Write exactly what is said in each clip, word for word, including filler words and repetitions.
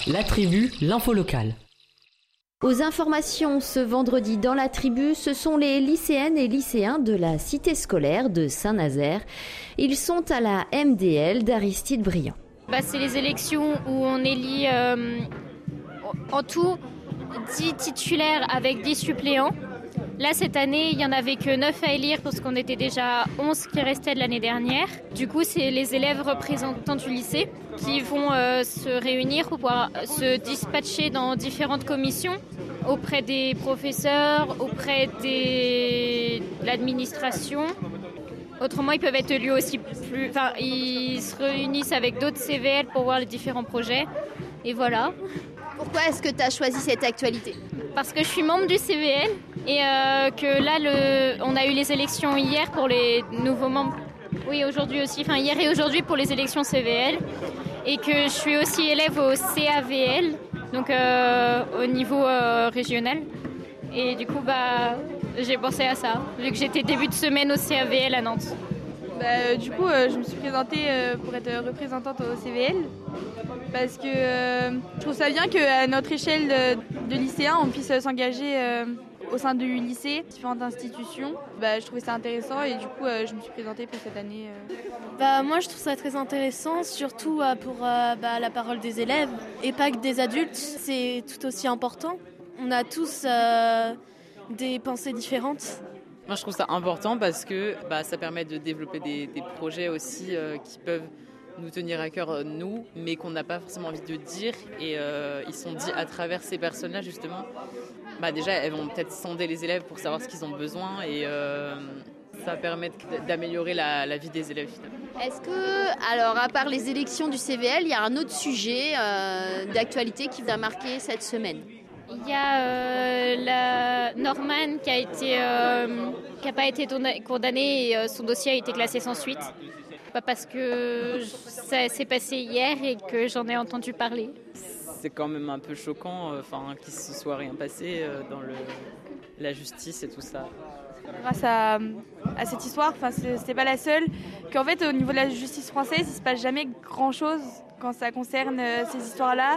La tribu, l'info locale. Aux informations ce vendredi dans la tribu, ce sont les lycéennes et lycéens de la cité scolaire de Saint-Nazaire. Ils sont à la M D L d'Aristide Briand. Bah, c'est les élections où on élit euh, en tout dix titulaires avec dix suppléants. Là, cette année, il n'y en avait que neuf à élire parce qu'on était déjà onze qui restaient de l'année dernière. Du coup, c'est les élèves représentants du lycée qui vont euh, se réunir pour pouvoir se dispatcher dans différentes commissions auprès des professeurs, auprès des... de l'administration. Autrement, ils peuvent être élus aussi plus... Enfin, ils se réunissent avec d'autres C V L pour voir les différents projets. Et voilà. Pourquoi est-ce que tu as choisi cette actualité ? Parce que je suis membre du C V L et euh, que là, le, on a eu les élections hier pour les nouveaux membres. Oui, aujourd'hui aussi. Enfin, hier et aujourd'hui pour les élections C V L. Et que je suis aussi élève au C A V L, donc euh, au niveau euh, régional. Et du coup, bah, j'ai pensé à ça, vu que j'étais début de semaine au C A V L à Nantes. Bah, du coup, euh, je me suis présentée euh, pour être représentante au C V L. Parce que euh, je trouve ça bien qu'à notre échelle de, de lycéens, on puisse s'engager euh, au sein du lycée, différentes institutions. Bah, je trouvais ça intéressant et du coup, euh, je me suis présentée pour cette année. Euh. Bah, moi, je trouve ça très intéressant, surtout euh, pour euh, bah, la parole des élèves et pas que des adultes. C'est tout aussi important. On a tous euh, des pensées différentes. Moi, je trouve ça important parce que bah, ça permet de développer des, des projets aussi euh, qui peuvent nous tenir à cœur, nous, mais qu'on n'a pas forcément envie de dire. Et euh, ils sont dits à travers ces personnes-là, justement. Bah, déjà, elles vont peut-être sonder les élèves pour savoir ce qu'ils ont besoin et euh, ça permet d'améliorer la, la vie des élèves, finalement. Est-ce que, alors, à part les élections du C V L, il y a un autre sujet euh, d'actualité qui vous a marqué cette semaine ? Il y a euh, la Norman qui a été, euh, qui a pas été condamnée et euh, son dossier a été classé sans suite. Pas parce que ça s'est passé hier et que j'en ai entendu parler. C'est quand même un peu choquant, enfin, euh, qu'il ne se soit rien passé euh, dans le, la justice et tout ça. Grâce à, à cette histoire, enfin, c'était pas la seule, qu'en fait au niveau de la justice française, il se passe jamais grand-chose quand ça concerne euh, ces histoires-là.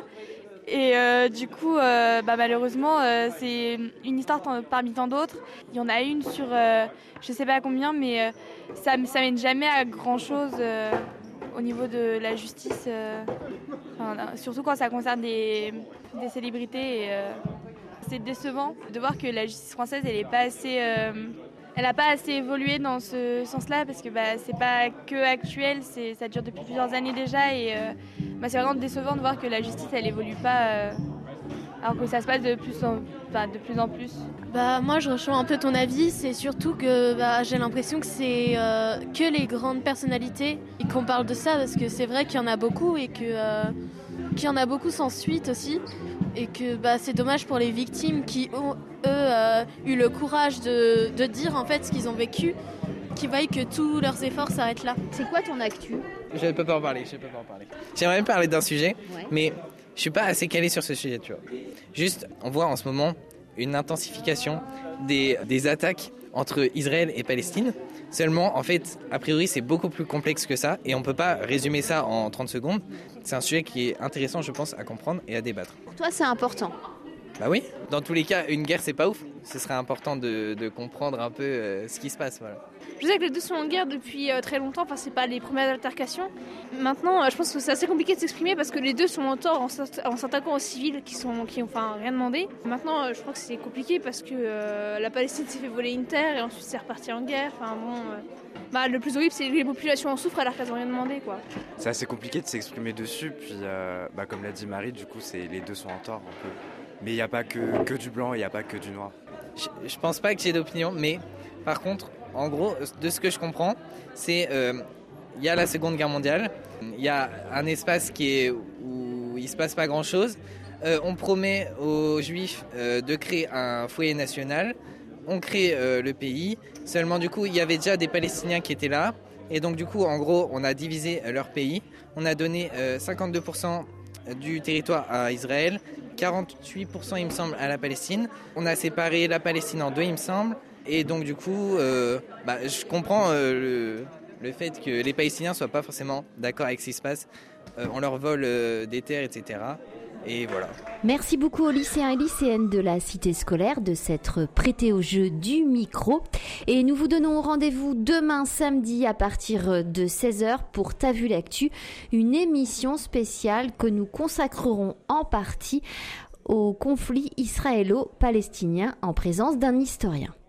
Et euh, du coup, euh, bah, malheureusement, euh, c'est une histoire t- parmi tant d'autres. Il y en a une sur, euh, je sais pas combien, mais euh, ça, ça mène jamais à grand-chose euh, au niveau de la justice. Euh, enfin, surtout quand ça concerne des, des célébrités. Et, euh, c'est décevant de voir que la justice française, elle est pas assez... Euh, Elle n'a pas assez évolué dans ce sens-là parce que bah, c'est pas que actuel, c'est, ça dure depuis plusieurs années déjà et euh, bah, c'est vraiment décevant de voir que la justice elle évolue pas euh, alors que ça se passe de plus en, enfin, de plus, en plus. Bah, moi je rejoins un peu ton avis, c'est surtout que bah, j'ai l'impression que c'est euh, que les grandes personnalités et qu'on parle de ça parce que c'est vrai qu'il y en a beaucoup et que, euh, qu'il y en a beaucoup sans suite aussi et que bah, c'est dommage pour les victimes qui ont eux euh, eu le courage de, de dire en fait ce qu'ils ont vécu, qui voient que tous leurs efforts s'arrêtent là. C'est quoi ton actu ? Je ne peux pas en parler, je peux pas en parler. J'aimerais même parler d'un sujet, ouais. Mais je suis pas assez calé sur ce sujet, tu vois. Juste, on voit en ce moment une intensification des, des attaques entre Israël et Palestine. Seulement, en fait, a priori, c'est beaucoup plus complexe que ça et on peut pas résumer ça en trente secondes. C'est un sujet qui est intéressant, je pense, à comprendre et à débattre. Pour toi, c'est important ? Bah oui, dans tous les cas, une guerre c'est pas ouf. Ce serait important de, de comprendre un peu euh, ce qui se passe, voilà. Je sais que les deux sont en guerre depuis euh, très longtemps, enfin c'est pas les premières altercations. Maintenant, euh, je pense que c'est assez compliqué de s'exprimer parce que les deux sont en tort en, en s'attaquant aux civils qui sont qui ont enfin rien demandé. Maintenant, euh, je crois que c'est compliqué parce que euh, la Palestine s'est fait voler une terre et ensuite c'est reparti en guerre. Enfin bon, euh, bah le plus horrible c'est que les populations en souffrent alors qu'elles ont rien demandé, quoi. C'est assez compliqué de s'exprimer dessus, puis euh, bah comme l'a dit Marie, du coup c'est les deux sont en tort un peu. Mais il n'y a pas que, que du blanc, il n'y a pas que du noir. Je, je pense pas que j'ai d'opinion, mais par contre, en gros, de ce que je comprends, c'est euh, y a la Seconde Guerre mondiale, il y a un espace qui est où il se passe pas grand-chose. Euh, on promet aux Juifs euh, de créer un foyer national. On crée euh, le pays. Seulement, du coup, il y avait déjà des Palestiniens qui étaient là, et donc du coup, en gros, on a divisé leur pays. On a donné euh, cinquante-deux pour cent du territoire à Israël, quarante-huit pour cent il me semble à la Palestine. On a séparé la Palestine en deux il me semble. Et donc du coup, euh, bah, je comprends euh, le, le fait que les Palestiniens soient pas forcément d'accord avec ce qui se passe. Euh, on leur vole euh, des terres, et cetera. Et voilà. Merci beaucoup aux lycéens et lycéennes de la cité scolaire de s'être prêtés au jeu du micro. Et nous vous donnons rendez-vous demain samedi à partir de seize heures pour T'as vu l'actu, une émission spéciale que nous consacrerons en partie au conflit israélo-palestinien en présence d'un historien.